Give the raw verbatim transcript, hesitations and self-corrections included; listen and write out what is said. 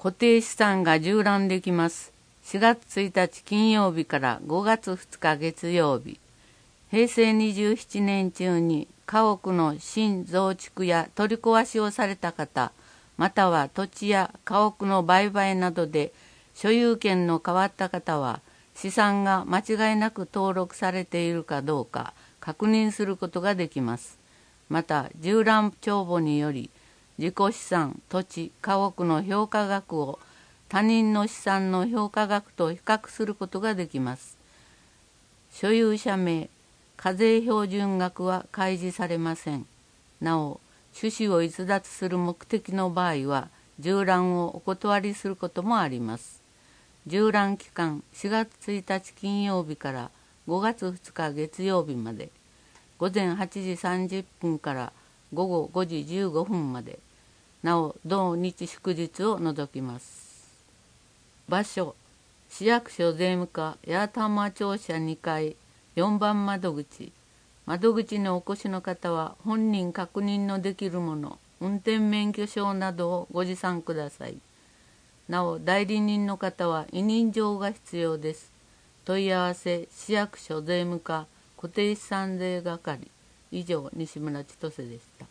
固定資産が縦覧できます。しがつついたち金曜日からごがつふつか月曜日。へいせいにじゅうななねん中に家屋の新増築や取り壊しをされた方、または土地や家屋の売買などで所有権の変わった方は、資産が間違いなく登録されているかどうか確認することができます。また、縦覧帳簿により、自己資産、土地、家屋の評価額を他人の資産の評価額と比較することができます。所有者名、課税標準額は開示されません。なお、趣旨を逸脱する目的の場合は、縦覧をお断りすることもあります。縦覧期間しがつついたち金曜日からごがつふつか月曜日まで、ごぜんはちじさんじゅっぷんからごごごじじゅうごふんまで、なお同日祝日を除きます。場所、市役所税務課八幡浜庁舎にかいよんばん窓口。窓口にお越しの方は本人確認のできるもの、運転免許証などをご持参ください。なお、代理人の方は委任状が必要です。問い合わせ、市役所税務課固定資産税係。以上、西村千歳でした。